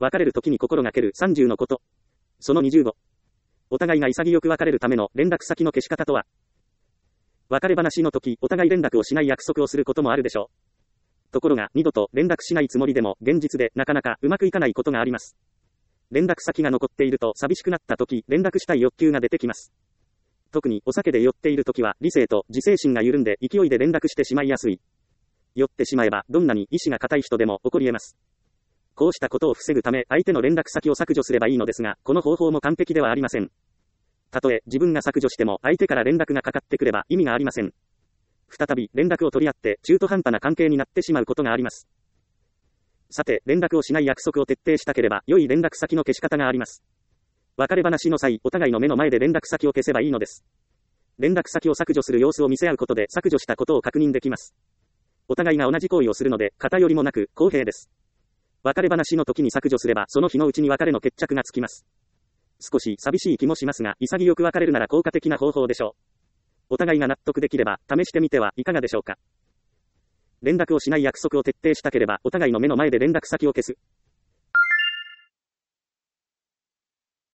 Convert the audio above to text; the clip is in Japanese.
別れる時に心がける30のこと。その25。お互いが潔く別れるための連絡先の消し方とは。別れ話の時、お互い連絡をしない約束をすることもあるでしょう。ところが、二度と連絡しないつもりでも、現実でなかなかうまくいかないことがあります。連絡先が残っていると寂しくなった時、連絡したい欲求が出てきます。特にお酒で酔っている時は、理性と自制心が緩んで勢いで連絡してしまいやすい。酔ってしまえば、どんなに意志が固い人でも起こり得ます。こうしたことを防ぐため、相手の連絡先を削除すればいいのですが、この方法も完璧ではありません。たとえ自分が削除しても相手から連絡がかかってくれば意味がありません。再び連絡を取り合って中途半端な関係になってしまうことがあります。さて、連絡をしない約束を徹底したければ良い連絡先の消し方があります。別れ話の際、お互いの目の前で連絡先を消せばいいのです。連絡先を削除する様子を見せ合うことで削除したことを確認できます。お互いが同じ行為をするので偏りもなく公平です。別れ話の時に削除すればその日のうちに別れの決着がつきます。少し寂しい気もしますが、潔く別れるなら効果的な方法でしょう。お互いが納得できれば試してみてはいかがでしょうか。連絡をしない約束を徹底したければお互いの目の前で連絡先を消す。